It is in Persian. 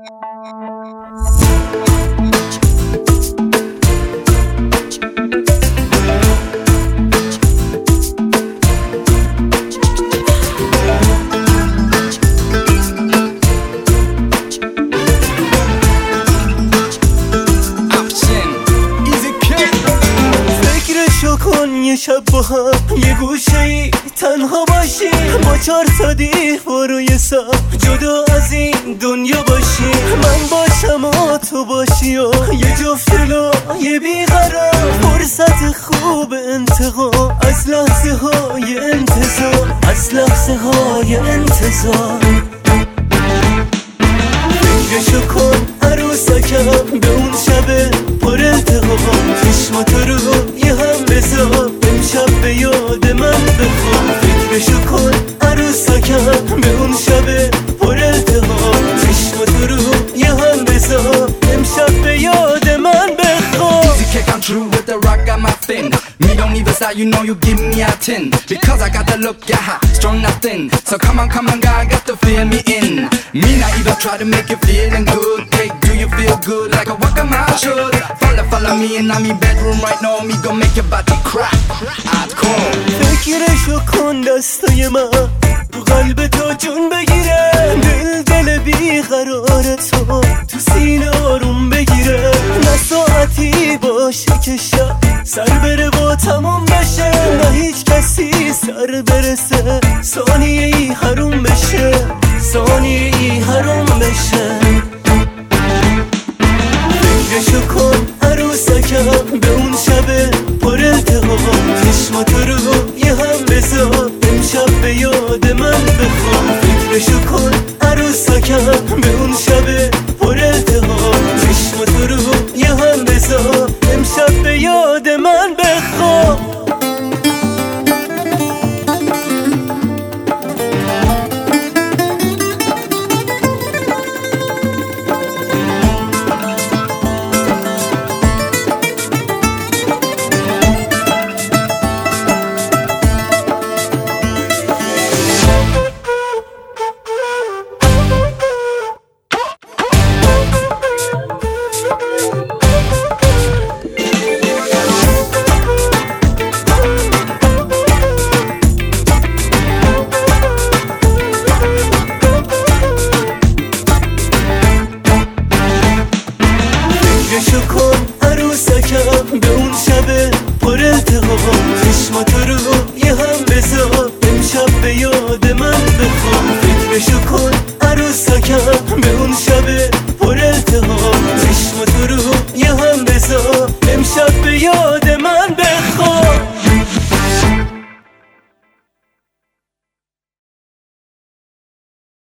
یه شب با هم یه گوشه ای تنها باشیم، با 4 تا دیوار و یه ساعت جدا از این دنیا باشیم. من باشم و تو باشی و یه جفت دلای بیقرار، فرصت خوب انتقام از لحظه های انتظار، از لحظه های انتظار. فکرشو کن عروسکم به اون شب پر التهام، چشماتو رو یه هم بذار امشب به یاد من بخوام. فکرشو کن عروسکم به اون شب پر التهام، چشماتو رو یه هم بذار امشب به یاد من بخوام. Easy kick, I'm true with the rock, got my fin. Me don't even style, you know you give me a 10. Because I got the look, yeah, hot, strong, nothing. So come on, God, got to feel me in. Me not even try to make you feeling good. Hey, do you feel good like a walk on my should? Follow me in my bedroom right now. Me gon' make your body crack. Hardcore. فکرشو کن دستای من تو قلب تو جون بگیره، دل بیقرار تو سینه آروم بگیره. نه ساعتی باشه که شب سر بره با تموم بشه، نه هیچ کسی سر برسه ثانیه ای حروم بشه، ثانیه ای حروم بشه. فکرشو کن عروسکم به اون شب پر التهام، چشماتو رو یه هم بذار امشب به یاد من بخوام. فکرشو کن عروسکم به اون شب پر التهام، چشماتو رو یه هم بذار امشب به یاد من بخوام. فکرشو کن عروسکم به اون شب پر التهام، چشماتو رو یه هم بذار امشب به یاد من بخوام. فکرشو کن عروسکم به اون شب پر التهام، چشماتو رو یه هم بذار امشب به یاد